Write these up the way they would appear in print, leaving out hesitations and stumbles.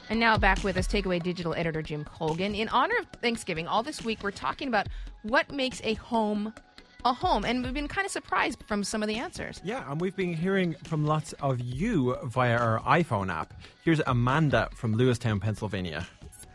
And now back with us, Takeaway Digital Editor Jim Colgan. In honor of Thanksgiving, all this week we're talking about what makes a home a home. And we've been kind of surprised from some of the answers. Yeah, and we've been hearing from lots of you via our iPhone app. Here's Amanda from Lewistown, Pennsylvania.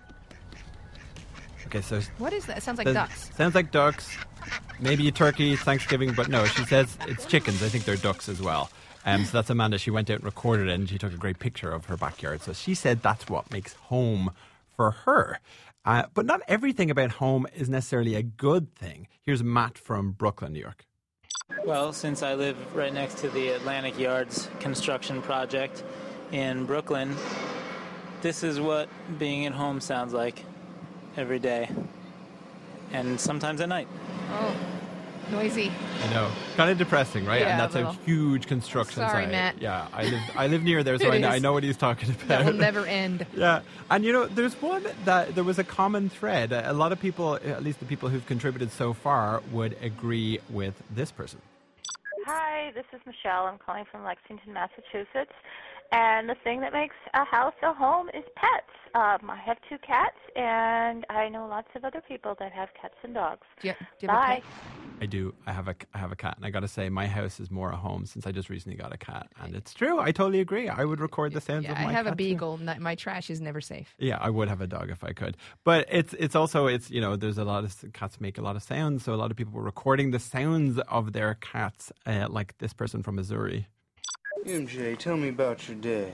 Okay, so what is that? It sounds like ducks. Sounds like ducks. Maybe a turkey, Thanksgiving, but no, she says it's chickens. I think they're ducks as well. So that's Amanda. She went out and recorded it, and she took a great picture of her backyard. So she said that's what makes home for her. But not everything about home is necessarily a good thing. Here's Matt from Brooklyn, New York. Well, since I live right next to the Atlantic Yards construction project in Brooklyn, this is what being at home sounds like every day, and sometimes at night. Oh, noisy. I know. Kind of depressing, right? Yeah, and that's a huge construction Sorry, site. Matt. Yeah, I live near there, so I know what he's talking about. That will never end. Yeah, and there's one that there was a common thread. A lot of people, at least the people who've contributed so far, would agree with this person. Hi, this is Michelle. I'm calling from Lexington, Massachusetts. And the thing that makes a house a home is pets. I have 2 cats, and I know lots of other people that have cats and dogs. Do you have Bye. a cat? I do. I have a cat, and I got to say, my house is more a home since I just recently got a cat, and it's true. I totally agree. I would record the sounds of my cat. I have a too. beagle. My trash is never safe. Yeah, I would have a dog if I could. But it's also there's a lot of cats make a lot of sounds, so a lot of people were recording the sounds of their cats, like this person from Missouri. MJ, tell me about your day.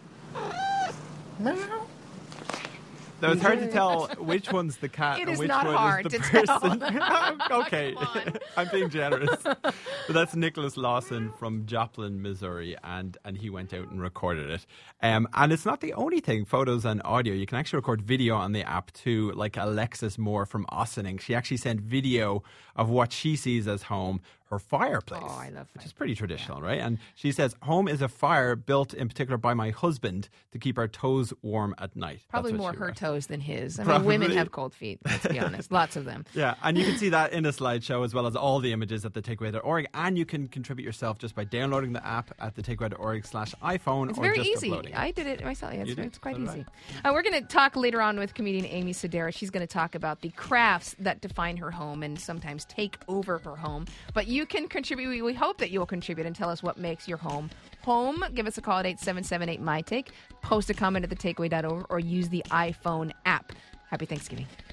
So it's hard to tell which one's the cat It and is which not one hard is the to person. tell. Okay, I'm being generous. But that's Nicholas Lawson from Joplin, Missouri, and he went out and recorded it. And it's not the only thing, photos and audio. You can actually record video on the app too, like Alexis Moore from Ossining. She actually sent video of what she sees as home, her fireplace. Oh, I love which is pretty traditional, right? And she says, home is a fire built in particular by my husband to keep our toes warm at night. Probably That's what more she her wrote. toes than his. I Probably. mean, women have cold feet, let's be honest. Lots of them. Yeah, and you can see that in a slideshow as well as all the images at thetakeaway.org. And you can contribute yourself just by downloading the app at thetakeaway.org/iPhone. It's or very just easy. uploading it. I did it myself. It's quite So did easy. We're going to talk later on with comedian Amy Sedaris. She's going to talk about the crafts that define her home and sometimes take over her home. But you can contribute. We hope that you'll contribute and tell us what makes your home home. Give us a call at 877-8-MY-TAKE. Post a comment at thetakeaway.org or use the iPhone app. Happy Thanksgiving.